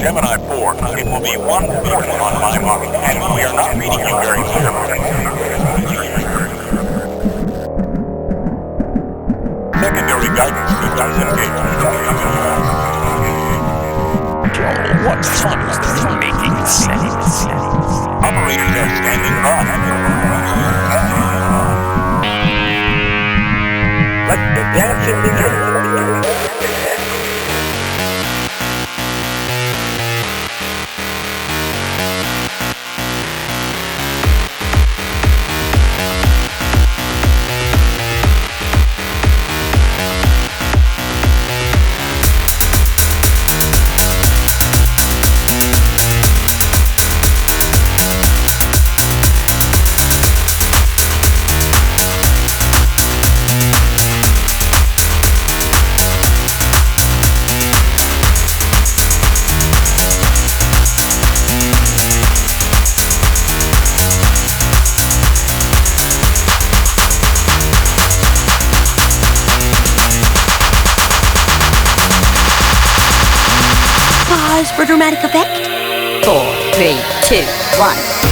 Gemini 4, it will be 1:40 on my mark, and we are not meeting you very soon. Secondary guidance systems engaged. What fun is this making sense? Operators are standing by. Let the dancing begin. For dramatic effect. 4, 3, 2, 1.